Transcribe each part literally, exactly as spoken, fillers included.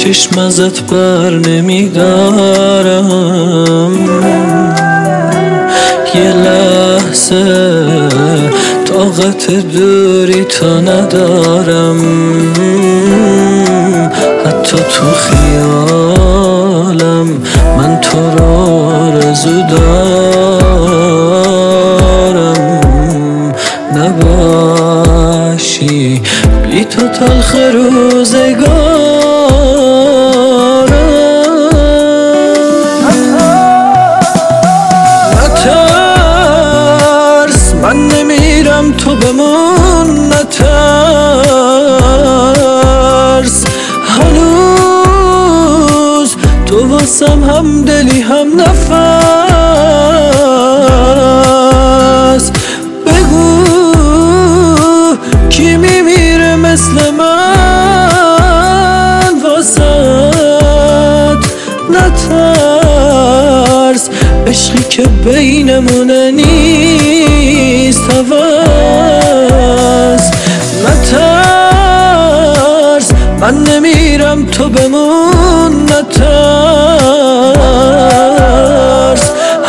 چشم ازت بر نمیدارم، یه لحظه طاقت دوری تا ندارم، حتی تو خیالم من تو رو آرزو دارم، نباشی بی تو تلخ روزگارم. نترس من نمیرم تو بمون، نترس هنوز تو واسم هم دلی هم نفس. بگو کی میمیره مثل من واسد، نترس عشقی که بینمونه نیست هوس. نترس من نمیرم تو بمون، نترس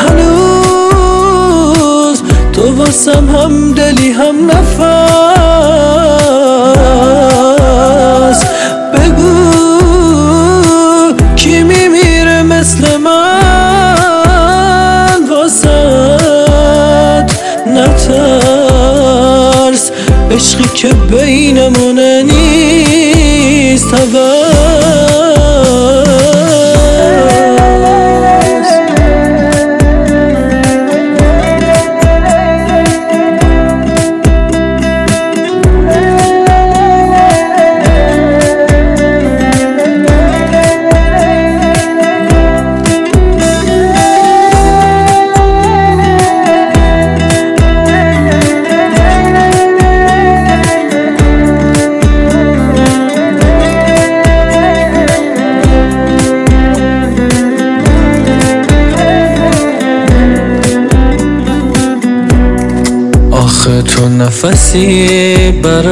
هنوز تو واسم هم دلی هم نفس. بگو کی میمیره مثل من واسد، نترس عشقی که بینمونه نیست هوس. آخه تو نفسی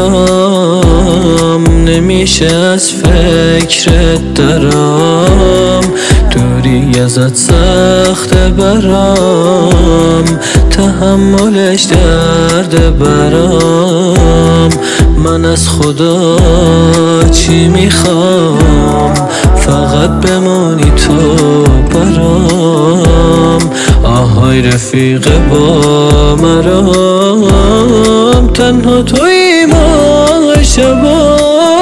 برام نمیشه از فکرت درام، دوری ازت سخته برام، تحملش درد برام. من از خدا چی میخوام؟ فقط بمونی تو برام، آهای رفیق با مرام، تنها توی ما شبا.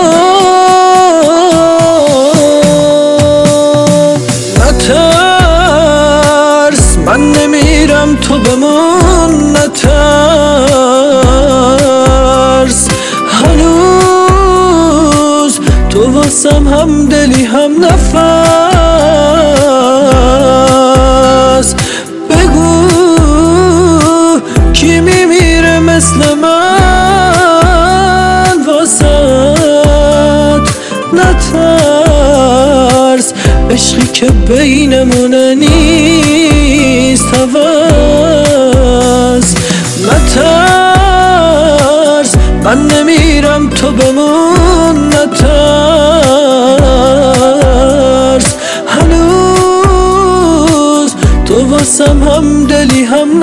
نترس من نمیرم تو بمون، نترس هنوز تو واسم هم دلی هم نفس. بگو کی میمیره مثل من واسد، نترس عشقی که بینمونه نیست هوس. نترس من نمیرم تو بمون، نترس هنوز تو واسم هم دلی هم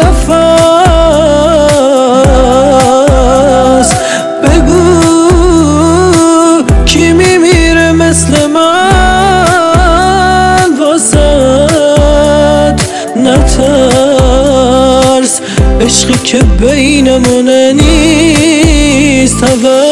نفس. بگو کی میمیره مثل من واسد، نترس عشقی که بینمونه نیست هوس.